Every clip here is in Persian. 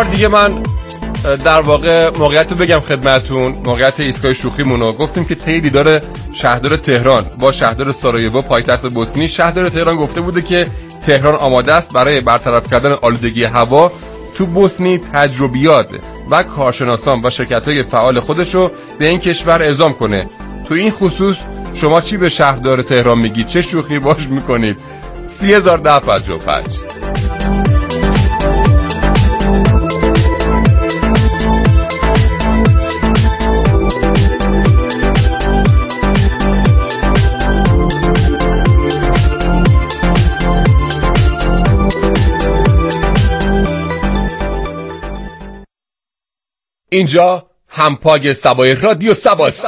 بار دیگه من در واقع موقعیت رو بگم خدمتون، موقعیت ایستگاه شوخیمونو گفتیم که طی دیدار شهردار تهران با شهردار سارایوو پایتخت بوسنی، شهردار تهران گفته بوده که تهران آماده است برای برطرف کردن آلودگی هوا تو بوسنی تجربیات و کارشناسان و شرکت‌های فعال خودش رو به این کشور اعزام کنه. تو این خصوص شما چی به شهردار تهران میگید؟ چه شوخی باش میکنید؟ 301055. اینجا همپای سبای رادیو سباست.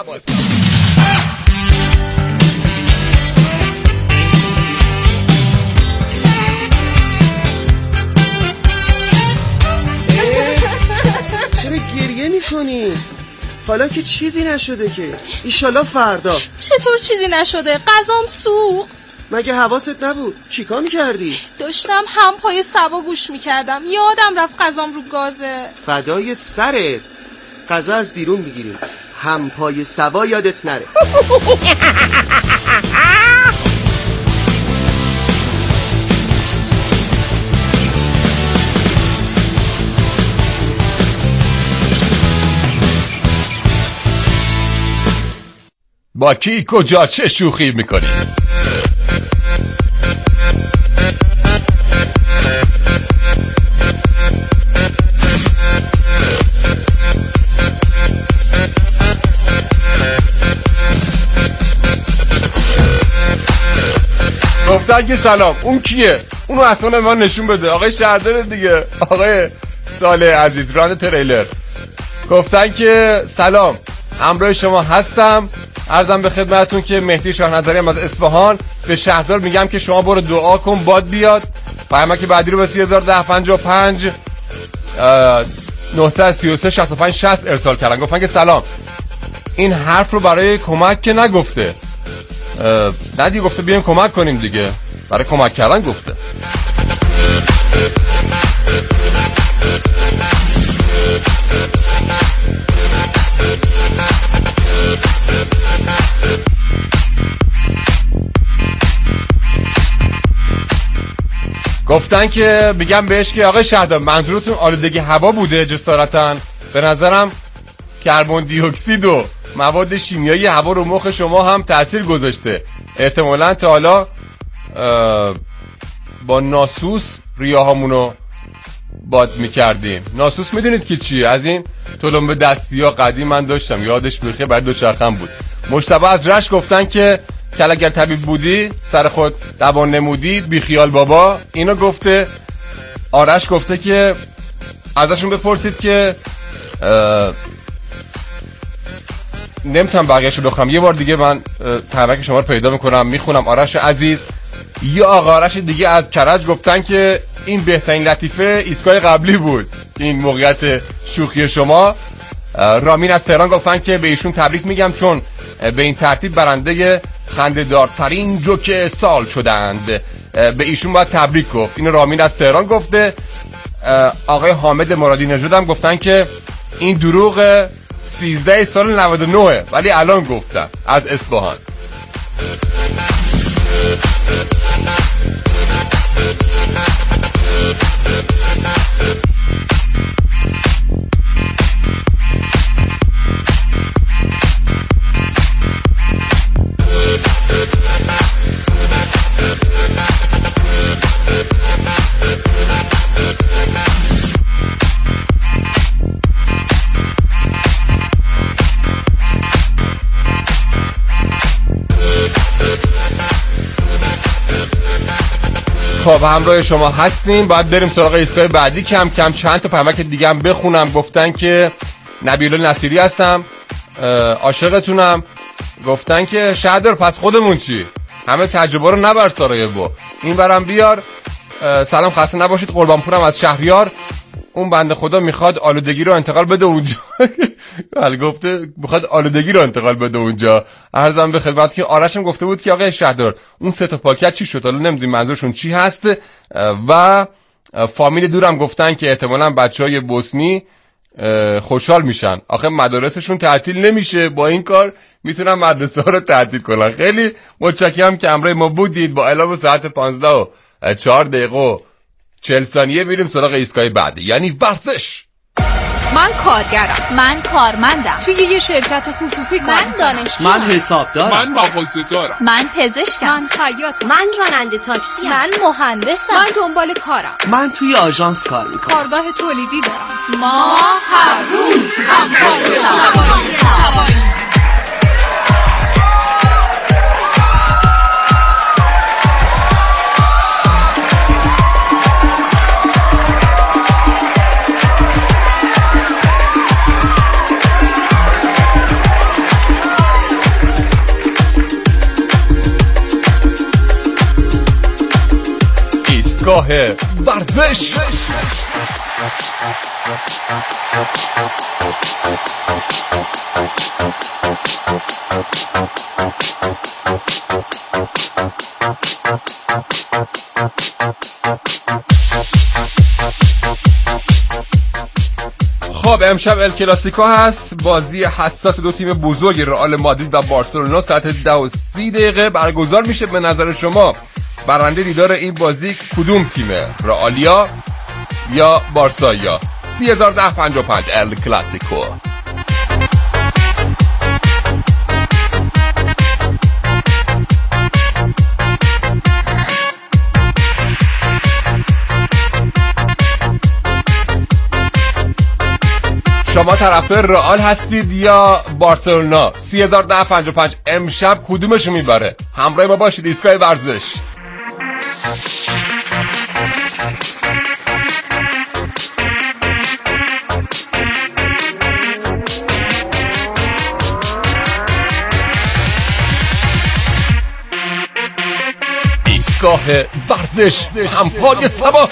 چرا گریه میکنی؟ حالا که چیزی نشده که، ایشالا فردا. چطور چیزی نشده؟ غذام سوخت. مگه حواست نبود؟ چیکار میکردی؟ داشتم همپای سبا گوش میکردم، یادم رفت غذام رو گازه. فدای سرت، غذا از بیرون میگیریم، همپای سبا یادت نره. با کی کجا چه شوخی میکنی؟ گفتن که سلام، اون کیه؟ اونو اصلا به ما نشون بده. آقای شهردار دیگه، آقای صالح عزیز ران تریلر. گفتن که سلام، همراه شما هستم. عرضم به خدمتتون که مهدی شاه نظری از اصفهان. به شهردار میگم که شما برو دعا کن باد بیاد. پیامک بعدی رو به 301055 933 65 60 ارسال کردن. گفتن که سلام، این حرف رو برای کمک که نگفته، ندی گفته بیایم کمک کنیم دیگه، برای کمک کردن گفته. گفتن که بگم بهش که آقای شهردار منظورتون آلودگی هوا بوده جسارتاً؟ به نظرم کربن دی اکسید و مواد شیمیایی هوا رو مخ شما هم تأثیر گذاشته. احتمالاً تا حالا با ناسوس ریاهامونو باد میکردیم. ناسوس میدونید که چیه؟ از این تلمبه دستی ها قدیم من داشتم، یادش بخیر، برای دوچرخم بود. مجتبی از رشت گفتن که اگر طبیب بودی سر خود دوان نمودی، بی خیال بابا. اینو گفته. آرش گفته که ازشون بپرسید که نمیتونم بقیه‌شو بخونم، یه بار دیگه من پیامک شما رو پیدا میکنم میخونم. آرش عزیز یا آقا آرش دیگه از کرج گفتن که این بهترین لطیفه ایستگاه قبلی بود، این موقعیت شوخی شما. رامین از تهران گفتن که به ایشون تبریک میگم چون به این ترتیب برنده خنده‌دارترین جوک سال شدند. به ایشون باید تبریک گفت. این رامین از تهران گفته. آقای حامد مرادی نژاد هم گفتن که این دروغ 13 سال 99 ولی الان گفتن، از اصفهان. خب همراه شما هستیم، باید بریم سراغ ایستگاه بعدی. کم کم چند تا پیامک دیگه هم بخونم. گفتن که نبیل نصیری هستم، عاشقتونم. گفتن که شهردار پس خودمون چی؟ همه تجربه رو نبر سارایوو، این برام بیار. سلام، خسته نباشید. قربانپورم از شهریار. اون بنده خدا میخواد آلودگی رو انتقال بده اونجا. ولی گفته میخواد آلودگی رو انتقال بده اونجا. عرضم به خدمت که آرشم گفته بود که آقای شهردار اون سه تا پاکت چی شد؟ حالا نمیدونیم منظورشون چی هست. و فامیل دورم گفتن که احتمالاً بچهای بوسنی خوشحال میشن، آخه مدارسشون تعطیل نمیشه، با این کار میتونن مدرسه ها رو تعطیل کنن. خیلی متشکرم که همراه ما بودید. با اعلام ساعت 15:04 میریم سراغ ایستگاه بعدی، یعنی ورزش. من کارگرم. من کارمندم. توی یه شرکت خصوصی کار من دانشجوام. من حسابدارم. من مغازه‌دارم. من پزشکم. من خیاطم. من راننده تاکسیم. من مهندسم. من دنبال کارم. من توی آژانس کار میکنم. کارگاه تولیدی دارم. ما هر روز همکار سواری. ایستگاه ورزش. خب امشب ال کلاسیکو هست، بازی حساس دو تیم بزرگ رئال مادرید و بارسلونا ساعت 10:30 برگزار میشه. به نظر شما برنده دیدار این بازی کدوم تیمه؟ رئالیا یا بارسایا؟ 301055 ال کلاسیکو. شما طرفدار رئال هستید یا بارسلونا؟ 301055 امشب کدومشو میبره؟ همراه ما باشید. ایستگاه ورزش. ایستگاه ورزش، همپای سبا.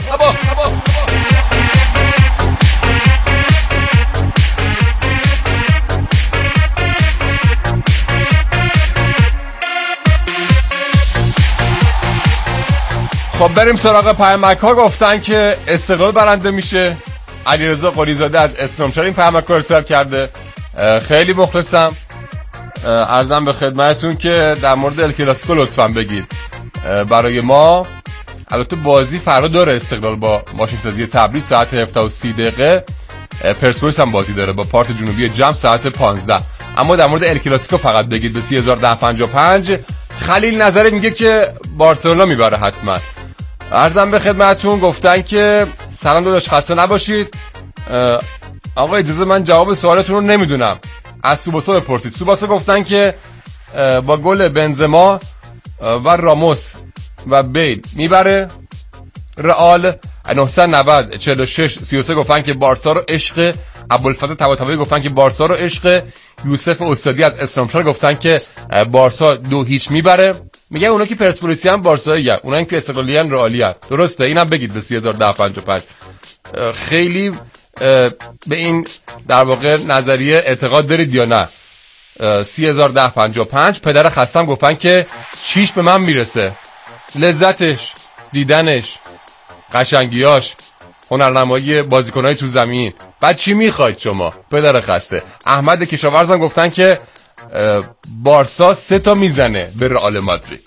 خب بریم سراغ پیامک ها. گفتن که استقلال برنده میشه. علیرضا قلیزاده از اسلامشهر این پیامک رو ارسال کرده. خیلی مخلصم. عرضم به خدمتتون که در مورد ال کلاسیکو لطفاً بگید برای ما. البته بازی فردا داره استقلال با ماشین سازی تبریز ساعت 17:30. پرسپولیس هم بازی داره با پارت جنوبی جم ساعت 15. اما در مورد ال کلاسیکو فقط بگید به 301055. خلیل نظری میگه که بارسلونا میبره حتما. عرضم به خدمتتون گفتن که سلام داداش خسته نباشید. آقا اجازه من جواب سوالتون رو نمیدونم، از سوباسا بپرسید. سوباسا گفتن که با گل بنزما و راموس و بیل میبره رئال. 990 46 33 گفتن که بارسا رو عشق. ابوالفضل طباطبایی گفتن که بارسا رو عشق. یوسف استادی از اسلامشهر گفتن که بارسا 2-0 میبره. میگه اونا که پرسپولیسی هم بارسایی ان، اونا که استقلالی ان رئالی ان. درسته؟ اینم بگید به 301055. خیلی به این در واقع نظریه اعتقاد دارید یا نه؟ 301055. پدر خستم گفتن که چیش به من میرسه، لذتش، دیدنش، قشنگیاش، هنرنمایی بازیکنای تو زمین. بعد چی میخواید شما پدر خسته؟ احمد کشاورزم گفتن که بارسا 3 تا میزنه به رئال مادرید.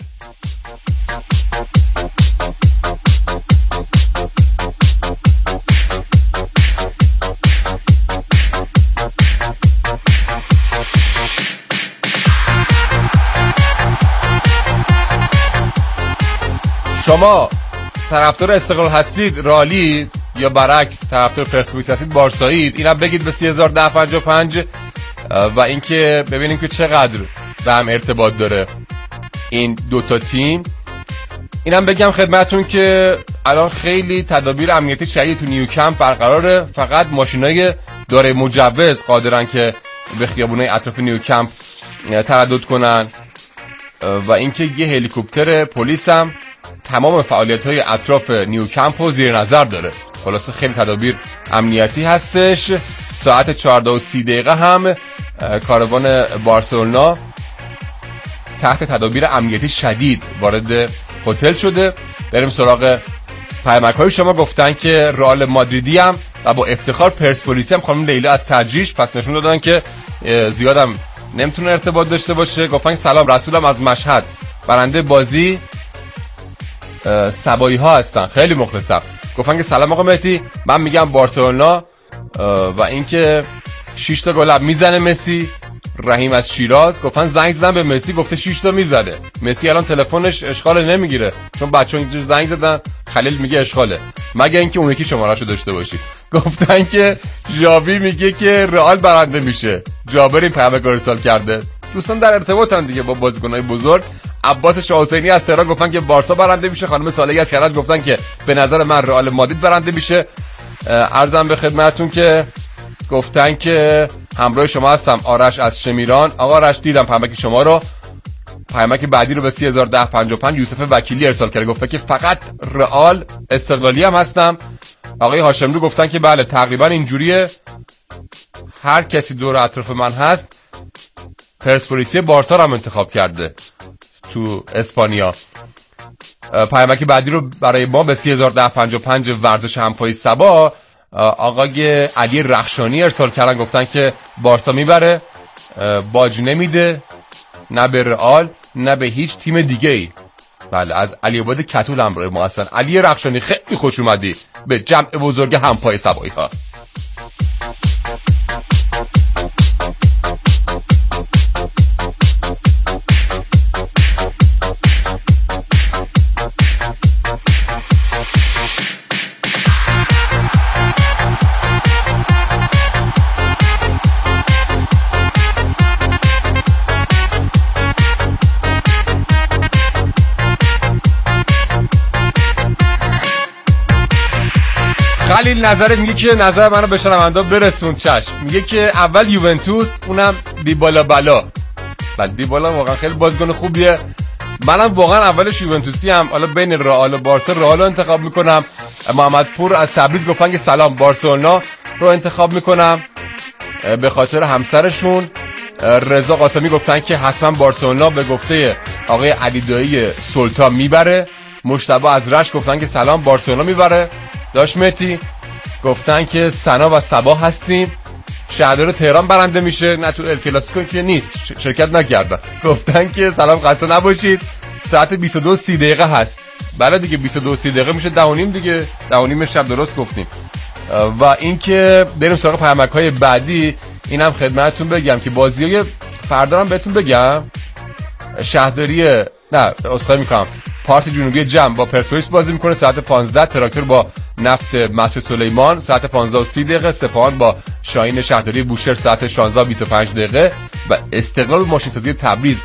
شما طرفدار استقلال هستید رئالی یا برعکس طرفدار پرسپولیس هستید بارسایید؟ اینم بگید به 301055. و اینکه ببینیم که چقدر به هم ارتباط داره این دوتا تیم. اینم بگم خدمتون که الان خیلی تدابیر امنیتی شدید تو نیوکمپ برقراره. فقط ماشینای داره مجوز قادرن که به خیابونای اطراف نیوکمپ تردد کنن. و اینکه یه هلیکوپتر پلیس هم تمام فعالیت‌های اطراف نیوکمپ رو زیر نظر داره. خلاصه خیلی تدابیر امنیتی هستش. ساعت 14:30 هم کاروان بارسلونا تحت تدابیر امنیتی شدید وارد هتل شده. بریم سراغ پیامک‌های شما گفتن که رئال مادریدی هم و با افتخار پرسپولیسی هم خانم لیلا از ترجیح، پس نشون دادن که زیادم نمیتونه ارتباط داشته باشه. گفتن سلام، رسولم از مشهد، برنده بازی سبایی ها هستن، خیلی مخلصم. گفتن که سلام آقا مهدی، من میگم بارسلونا و اینکه 6 تا گل میزنه مسی. رحیم از شیراز گفتن زنگ زدن به مسی، گفته 6 تا میزنه. مسی الان تلفنش اشغال نمیگیره چون بچه‌ها اینجا زنگ زدن، خلیل میگه اشغاله، مگه اینکه اون یکی شماره‌شو داشته باشید. گفتن که ژاوی میگه که رئال برنده میشه. جابر این پیام ارسال کرده. دوستان در ارتباطن دیگه با بازیکن‌های بزرگ. عباس شاه حسینی از تهران گفتن که بارسا برنده میشه. خانم صالحی از کرج گفتن که به نظر من رئال مادرید برنده میشه. عرضم به خدمتتون که گفتن که همراه شما هستم. آرش از شمیران. آقا آرش دیدم پیامک شما رو. پیامک بعدی رو به 301055 یوسف وکیلی ارسال کرده، گفته که فقط رئال، استقلالی هم هستم. آقای هاشملو گفتن که بله تقریبا اینجوریه، هر کسی دور اطراف من هست پرسپولیسی بارسا رو هم انتخاب کرده تو اسپانیا. پیامک بعدی رو برای ما به 301055 ورزش همپای سبا آقای علی رخشانی ارسال کردن، گفتن که بارسا میبره، باج نمیده نه به رئال نه به هیچ تیم دیگه ای. بله از علی عباد کتول همراه ما هستن. علی رخشانی خیلی خوش اومدی به جمع بزرگ همپای سبایی ها. خلیل نظرت میگه که نظر منو به شنوندا برسون. چشم. میگه که اول یوونتوس، اونم دیبالا بلا. بعد دیبالا واقعا خیلی بازیکن خوبیه. منم واقعا اولش یوونتوسی ام. حالا بین رئال و بارسا رئال رو انتخاب میکنم. محمد پور از تبریز گفتن که سلام، بارسلونا رو انتخاب میکنم به خاطر همسرشون. رضا قاسمی گفتن که حتما بارسلونا به گفته آقای علیدایی سلطان میبره. مجتبی از رشت گفتن که سلام، بارسلونا میبره. داش مهدی گفتن که سنا و صبا هستیم، شهردار تهران برنده میشه. نه تو ال کلاسیکو که نیست، شرکت نکردن. گفتن که سلام، خسته نباشید، ساعت 22:30 هست. بله دیگه 22:30 میشه 10:30 دیگه، 10:30 شب، درست گفتیم. و اینکه بریم سراغ پیامک‌های بعدی. اینم خدمتتون بگم که بازیای فردا هم بهتون بگم. شهرداری نه اسخای میکنم، پارت جنوبی جم با پرسپولیس بازی میکنه ساعت 15. تراکتور با نفت مسجد سلیمان ساعت 15:30. سپاهان با شاهین شهرداری بوشهر ساعت 16:25 و استقلال ماشین سازی تبریز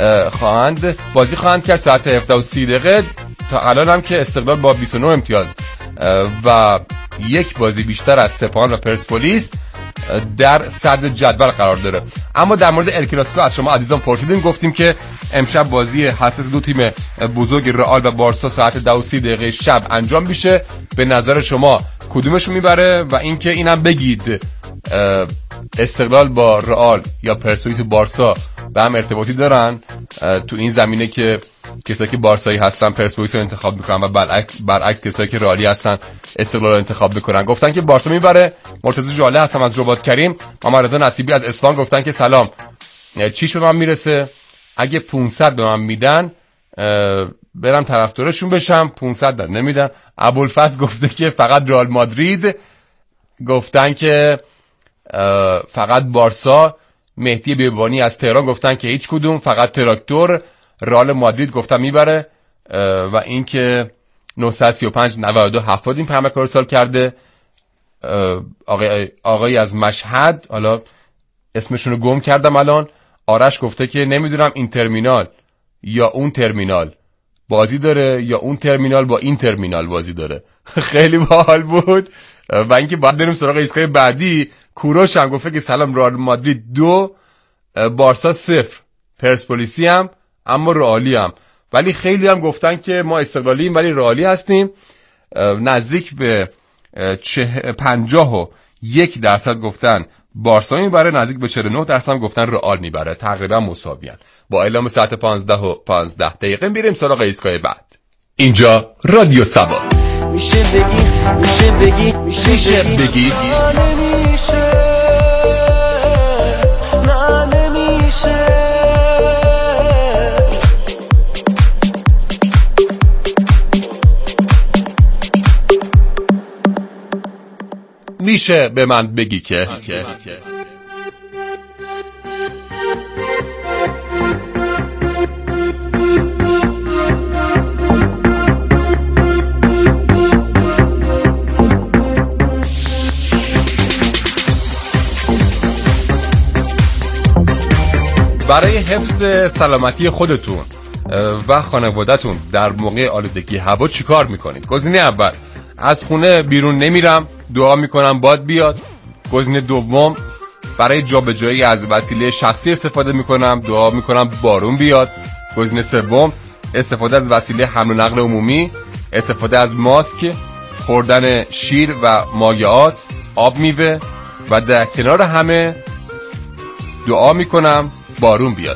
بازی خواهند کرد ساعت 17:30. تا الان هم که استقلال با 29 امتیاز و یک بازی بیشتر از سپاهان و پرسپولیس در صدر جدول قرار داره. اما در مورد ال کلاسیکو از شما عزیزان پرسیدیم، گفتیم که امشب بازی حساس دو تیم بزرگ رئال و بارسا ساعت 10:30 شب انجام میشه. به نظر شما کدومشون میبره؟ و اینکه اینم بگید استقلال با رئال یا پرسپولیس بارسا به هم ارتباطی دارن تو این زمینه که کسایی که بارسایی هستن پرسپولیس رو انتخاب میکنن و برعکس کسایی که رئالی هستن استقلال رو انتخاب میکنن. گفتن که بارسا میبره. مرتضی جاله هستم از رباط کریم. محمد رضا نصیبی از اصفهان گفتن که سلام، چیش به من میرسه؟ اگه 500 به من میدن برم طرفدارشون بشم، 500 نمیدن. ابوالفضل گفته که فقط رئال مادرید. گفتن که فقط بارسا. مهدی بیبانی از تهران گفتن که هیچ کدوم، فقط تراکتور. رئال مادرید گفتن میبره. و اینکه 935 92 70 این پیامک ارسال کرده. آقای از مشهد، حالا اسمشون رو گم کردم الان. آرش گفته که نمیدونم این ترمینال یا اون ترمینال بازی داره یا اون ترمینال با این ترمینال بازی داره. خیلی باحال بود. و اینکه بعد بریم سراغ ایستگاه بعدی. کوروش هم گفته که سلام، رئال مادرید 2 بارسا 0، پرسپولیسی هم اما رئالی هم. ولی خیلی هم گفتن که ما استقلالیم ولی رئالی هستیم. نزدیک به 51% گفتن بارسا میبره، نزدیک به 49% گفتن رئال میبره. تقریبا مساویان. با اعلام ساعت 15:15 میریم سراغ ایستگاه بعد. اینجا رادیو سبا. میشه بگی میشه بگی نه نمیشه میشه به من بگی که برای حفظ سلامتی خودتون و خانواده‌تون در موقع آلودگی هوا چیکار میکنید؟ گزینه اول، از خونه بیرون نمیرم، دعا میکنم باد بیاد. گزینه دوم، برای جابجایی از وسیله شخصی استفاده میکنم، دعا میکنم بارون بیاد. گزینه سوم، استفاده از وسیله حمل و نقل عمومی، استفاده از ماسک، خوردن شیر و مایعات، آب میوه و در کنار همه دعا میکنم بارون بیاد.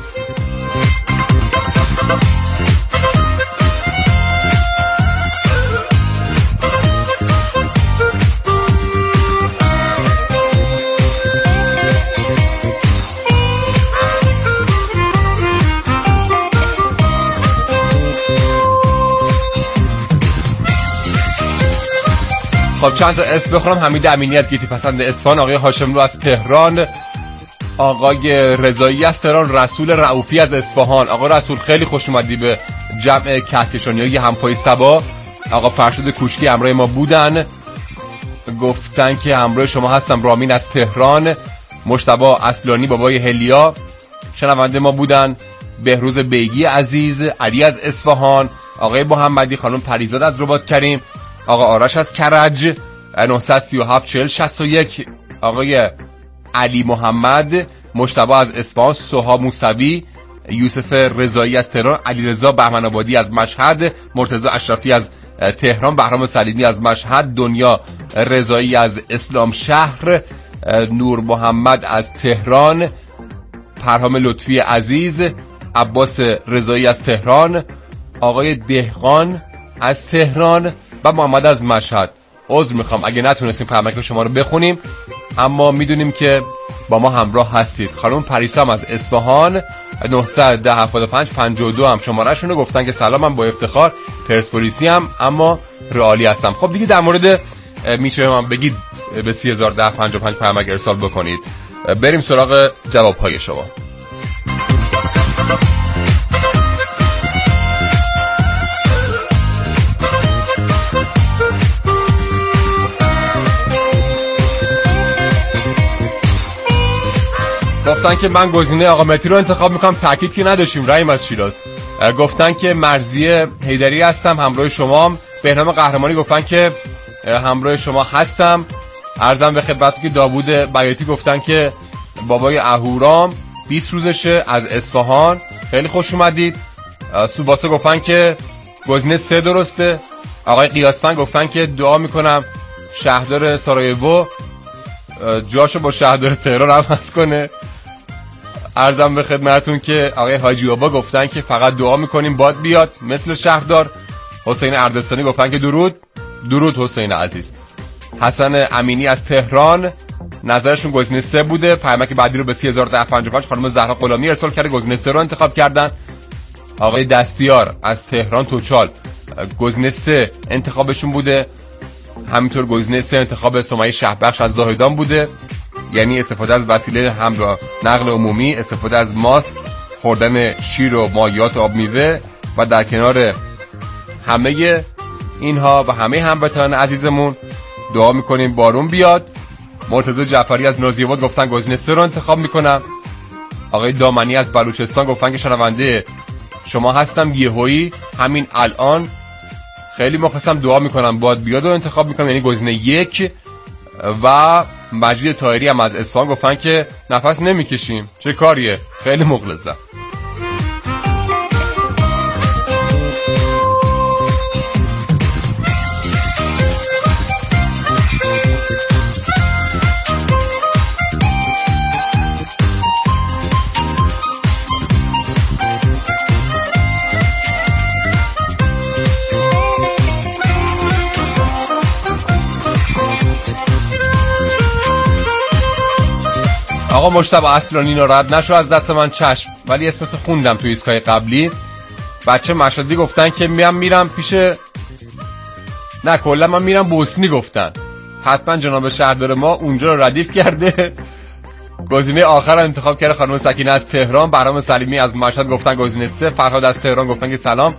خب چند تا اسم بخونم. حمید امینی از گیتی پسند اصفهان، آقای هاشملو از تهران، آقای رضایی از تهران، رسول رؤوفی از اصفهان. آقا رسول خیلی خوش اومدی به جمع کهکشانیای همپای صبا. آقا فرشاد کوشکی همراه ما بودن، گفتن که همراه شما هستم. رامین از تهران، مجتبی اصلانی بابای هلیا شنونده ما بودن. بهروز بیگی عزیز، علی از اصفهان، آقای محمدی، خانم پریزاد از رباط کریم، آقا آرش از کرج 937 40 61، آقای علی محمد، مجتبی از اصفهان، سوها موسوی، یوسف رضایی از تهران، علیرضا بهمن آبادی از مشهد، مرتضی اشرفی از تهران، بهرام سلیمی از مشهد، دنیا رضایی از اسلام شهر، نور محمد از تهران، پرهام لطفی عزیز، عباس رضایی از تهران، آقای دهقان از تهران و محمد از مشهد. عذر میخوام اگه نتونستیم پیامک شما رو بخونیم، اما میدونیم که با ما همراه هستید. خانم پریسا هم از اصفهان 910 75 52 هم شماره شونو گفتن که سلامم، با افتخار پرسپولیسی هم اما رئالی هستم. خب دیگه در مورد میشه من بگید به 3010 55 پیامک ارسال بکنید. بریم سراغ جواب‌های شما. گفتن که من گزینه آقا مهدی رو انتخاب میکنم، تاکید که نداشتیم. رحیم از شیراز گفتن که مرضیه حیدری هستم همراه شما. بهنام قهرمانی گفتن که همراه شما هستم. عرضم به خدمت که داوود بیاتی گفتن که بابای اهورام 20 روزشه از اصفهان، خیلی خوش اومدید. سوباسا گفتن که گزینه 3 درسته. آقای قیاسفند گفتن که دعا میکنم شهردار سارایوو جاشو با شهردار تهران عوض کنه. عرضم به خدمتون که آقای حاجی بابا گفتن که فقط دعا میکنیم باد بیاد مثل شهردار. حسین اردستانی گفتن که درود حسین عزیز. حسن امینی از تهران نظرشون گزینه 3 بوده. پیامک بعدی رو به 301055 خانم زهرا غلامی ارسال کرده، گزینه 3 رو انتخاب کردن. آقای دستیار از تهران توچال گزینه 3 انتخابشون بوده. همینطور گزینه 3 انتخاب سمیه شهبخش از زاهدان بوده، یعنی استفاده از وسیله حمل و نقل عمومی، استفاده از ماسک، خوردن شیر و مایعات آب میوه و در کنار همه اینها و همه هموطنان عزیزمون دعا میکنیم بارون بیاد. مرتضی جعفری از نازی‌آباد گفتن گزینه 3 رو انتخاب میکنم. آقای دامنی از بلوچستان گفتن که شنونده شما هستم یهویی همین الان خیلی مخلصم، دعا میکنم باد بیاد و انتخاب میکنم، یعنی گزینه 1. و مجید طاهری هم از اصفهان گفتن که نفس نمیکشیم، چه کاریه، خیلی مخلصم. آقا مجتبی اصلانی ناراحت نشو از دست من، چشم، ولی اسمتو خوندم تو ایستگاه قبلی. بچه مشهدی گفتن که میرم پیش، نه کلا من میرم بوسنی گفتن. حتما جناب شهردار ما اونجا رو ردیف کرده. گزینه آخر رو انتخاب کرده خانم سکینه از تهران. برام سلیمی از مشهد گفتن گزینه 3، فرهاد از تهران گفتن که سلام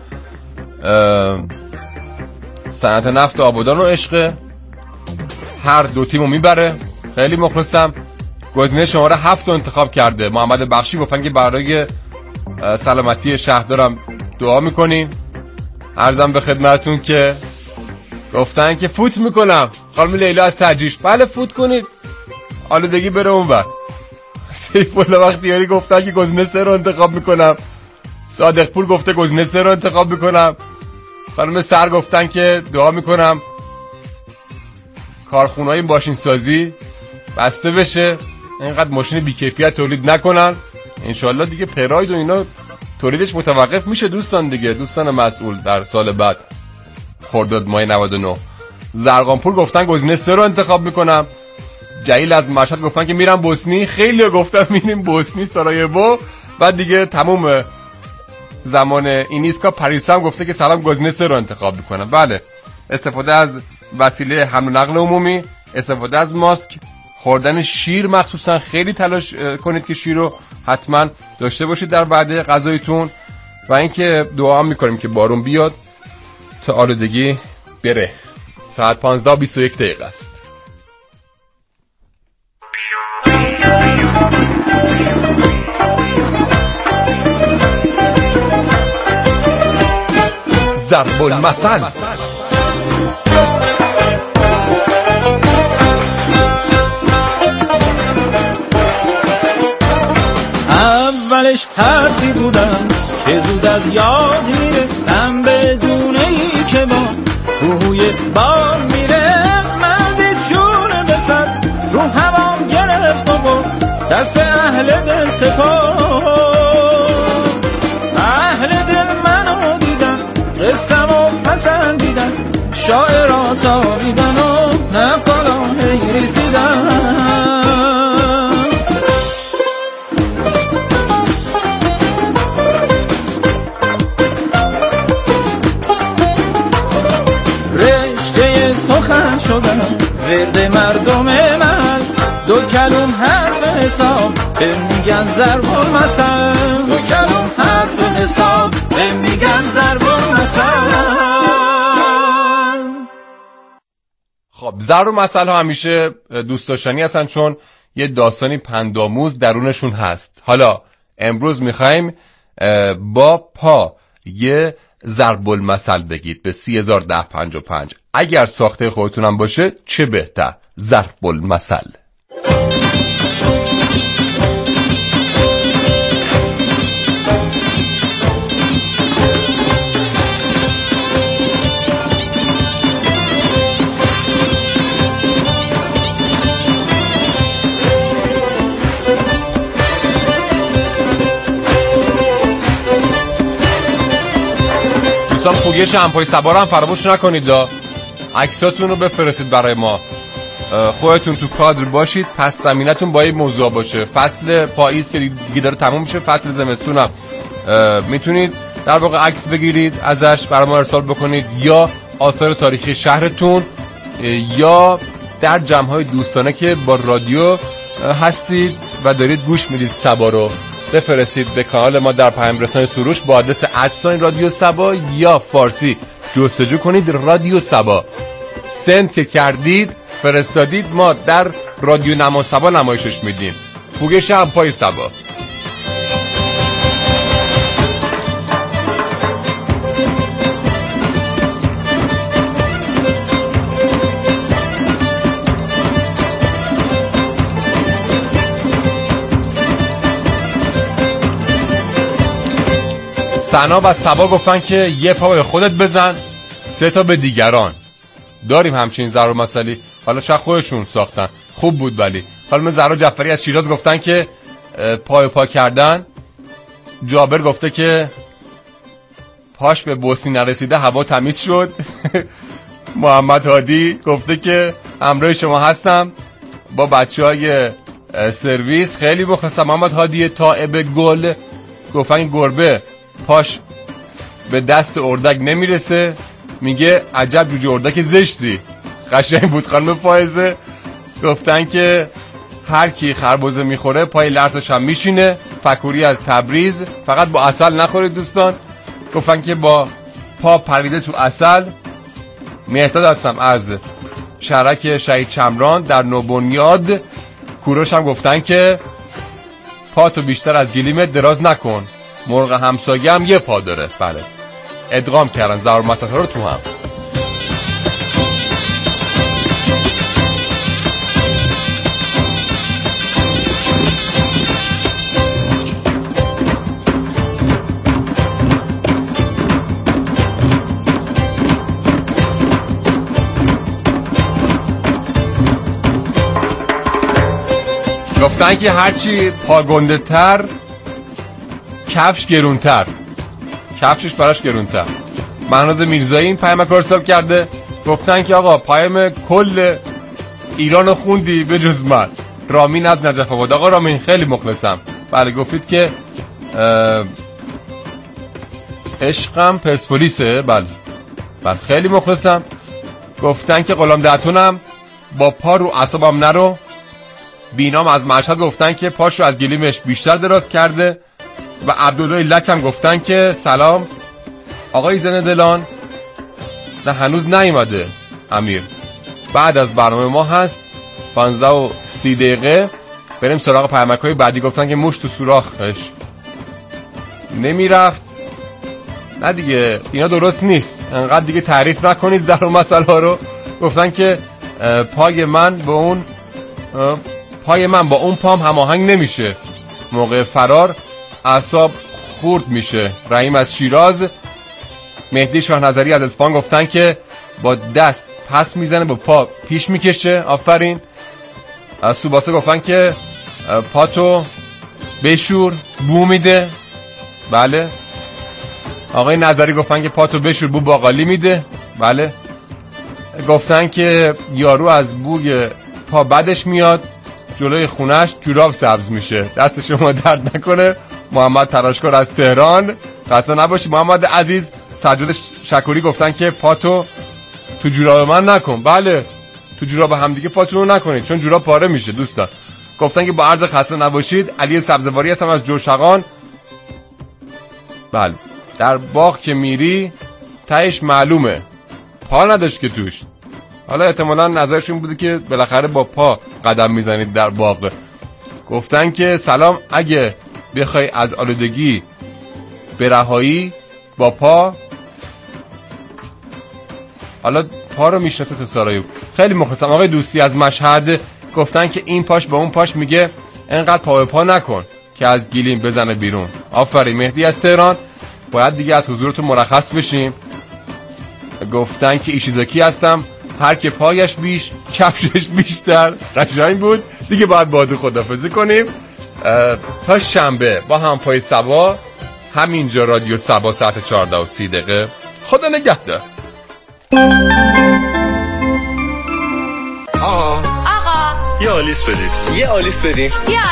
صنعت نفت آبادان و عشق هر دو تیمو میبره، خیلی مخلصم. گزینه شماره 7 رو انتخاب کرده محمد بخشی، گفتن که برای سلامتی شهردارم دعا میکنیم. عرضم به خدمتون که گفتن که فوت میکنم. خانم لیلا از ترجیش، بله فوت کنید، آلودگی بره اونور. سیف الله بختیاری گفتن که گزینه 3 رو انتخاب میکنم. صادق پور گفته گزینه 3 رو انتخاب میکنم. خانم سر گفتن که دعا میکنم کارخونه‌های ماشین سازی بسته بشه، اینقدر ماشین بیکیفیت تولید نکنن. انشالله دیگه پراید و اینا تولیدش متوقف میشه دوستان دیگه، دوستان مسئول در سال بعد خرداد ماه 99. زرقانپور گفتن گزینه 3 رو انتخاب میکنم. جلیل از مشهد گفتن که میرم بوسنی. خیلی گفتن میریم بوسنی سارایوو. بعد دیگه تموم زمان این ایسکا. پریسا هم گفته که سلام گزینه 3 رو انتخاب میکنم. بله، استفاده از وسیله حمل و نقل عمومی، استفاده از ماسک، خوردن شیر مخصوصا خیلی تلاش کنید که شیر رو حتما داشته باشید در وعده غذایتون، و اینکه دعا میکنیم که بارون بیاد تا آلودگی بره. ساعت 15:21 است. ضرب المثل. اولش حرفی بودم که زود از یاد میره، من بدون ای که با روی بار میره. من دید جون بسر رو هوام گرفت و بود دست اهل دل سپار. اهل دل منو دیدن، قصمو پسندیدن، شاعرها تابیدن و نقالا رسیدن. سخن شدم ورد مردم من، دو کلم حرف حساب به میگن ضرب المثل. دو کلم حرف حساب به میگن ضرب المثل. خب ضرب المثل ها همیشه دوست داشتنی هستن چون یه داستانی پندآموز درونشون هست. حالا امروز میخوایم با پا یه ضرب المثل بگید به 301055. اگر ساخته خودتونم باشه چه بهتر. ضرب المثل. دوستان پوگش همپای سوار هم فراموش نکنید، عکساتون رو بفرستید برای ما. خودتون تو کادر باشید، پس زمینتون با این موضوع باشه. فصل پاییز که دیگه داره تموم میشه، فصل زمستون هم میتونید در واقع عکس بگیرید ازش برای ما ارسال بکنید، یا آثار تاریخی شهرتون، یا در جمع‌های دوستانه که با رادیو هستید و دارید گوش میدید سبا رو بفرستید به کانال ما در پیام رسانی سروش با آدرس @رادیو سبا، یا فارسی جستجو کنید رادیو سبا. سند که کردید فرستادید، ما در رادیو نما سبا نمایشش میدیم. پوگش هم پای سبا. سنا و سبا گفتن که یه پا به خودت بزن 3 تا به دیگران. داریم همچین ضرب المثلی، حالا شاید خودشون ساختن، خوب بود. ولی خانم زهرا جعفری از شیراز گفتن که پا کردن. جابر گفته که پاش به بوسنی نرسیده هوا تمیز شد. محمد هادی گفته که همراه شما هستم، با بچهای سرویس. خیلی مخلصم. محمد هادی تائب گل گفتن گربه پاش به دست اردک نمیرسه، میگه عجب جوجه اردک زشتی. قشنگ بود. خانم فائزه گفتن که هر کی خربزه میخوره پای لرزش هم میشینه. فکوری از تبریز فقط با عسل نخورید دوستان. گفتن که با پا پریده تو عسل. مهداد هستم از شهرک شهید چمران در نوبنیاد. کوروش هم گفتن که پا تو بیشتر از گلیمت دراز نکن، مرغ همسایه هم یه پا داره. بله ادغام کردن ضرب مسئله رو تو هم. گفتن که هرچی پا گنده تر کفش گرونتر، کفشش براش گرونتر. مهناز میرزایی این پیامک رو ارسال کرده. گفتن که آقا پیام کل ایران خوندی به جز من. رامین از نجف آباد. آقا رامین خیلی مخلصم. بله گفتید که عشقم پرسپولیسه. بله خیلی مخلصم. گفتن که غلام دهتونم با پا رو اعصابم نرو. بینام از مشهد گفتن که پاشو از گلیمش بیشتر دراز کرده. و عبدالله لک هم گفتن که سلام آقای زن دلان. نه هنوز نیومده امیر، بعد از برنامه ما هست 15:30 دقیقه. بریم سراغ پیامک‌های بعدی. گفتن که موش تو سوراخش نمیرفت. نه دیگه اینا درست نیست، انقدر دیگه تعریف نکنید ضرب مسئله رو. گفتن که پای من با اون پام هماهنگ نمیشه، موقع فرار اعصاب خورد میشه. رحیم از شیراز. مهدی شاه نظری از اصفهان گفتن که با دست پس میزنه با پا پیش میکشه. آفرین. از سوباسه گفتن که پاتو بشور بو میده. بله. آقای نظری گفتن که پاتو بشور بو باقالی میده. بله. گفتن که یارو از بوی پا بدش میاد، جلوی خونش جوراب سبز میشه. دست شما درد نکنه. محمد تراشکار از تهران. خسته نباشی محمد عزیز. سجاد شکوری گفتن که پاتو تو جوراب من نکن. بله تو جوراب همدیگه پاتون رو نکنید چون جوراب پاره میشه دوستان. گفتن که با عرض خسته نباشید. علی سبزواری هستم از جوشقان. بله در باغ که میری تهش معلومه پا نداشت که توش. حالا احتمالاً نظرشون بوده که بالاخره با پا قدم میزنید در باغ. گفتن که سلام اگه بخوای از آلودگی برهایی با پا. حالا پا رو میشناسه تو سرایو. خیلی مخلصم. آقای دوستی از مشهد گفتن که این پاش با اون پاش میگه انقدر پا به پا نکن که از گلیم بزنه بیرون. آفرین. مهدی از تهران. باید دیگه از حضورتون مرخص بشیم. گفتن که ایشیزاکی هستم. هر که پایش بیش کفشش بیشتر. قشنگ بود دیگه. باید باید خدافظی کنیم تا شنبه با هم پای سبا همینجا رادیو سبا ساعت 14:30 دقیقه. خدا نگهدار. آقا یه آلیس بدین.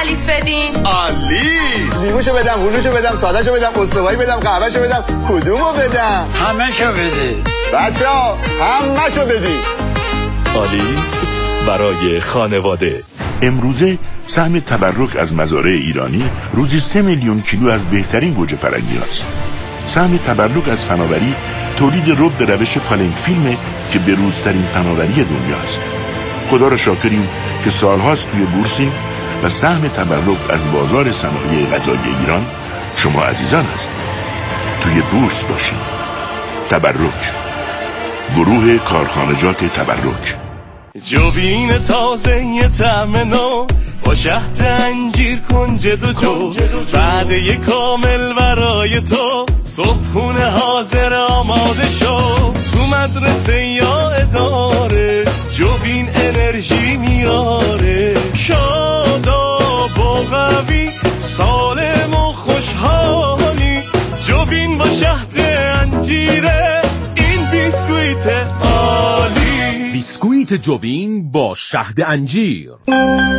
آلیس. لیموشو بدم، هلوشو بدم، سادهشو بدم، استوایی بدم، قهوهشو بدم، کدومو بدم؟ همشو بده بچه‌ها همشو بدی. آلیس برای خانواده. امروزه سهم تبرک از مزارع ایرانی روزی 3 میلیون کیلو از بهترین گوجه فرنگی هست. سهم تبرک از فناوری تولید رب به روش فالنگ فیلمه که بروزترین فناوری دنیاست. خدا را شاکریم که سالهاست توی بورسیم و سهم تبرک از بازار صنایع غذایی ایران شما عزیزان هستید. توی بورس باشید. تبرک، گروه کارخانجات تبرک. جوین تازه یه طعم نو با شهد انجیر کنجد و جو، وعده کامل برای تو، صبحونه حاضر آماده شو. تو مدرسه یا اداره جوین انرژی میاره، شاداب و قوی، سالم و خوشحالی. جوین با شهد انجیره، این بیسکویت عالی. بیسکویت جوین با شهد انجیر.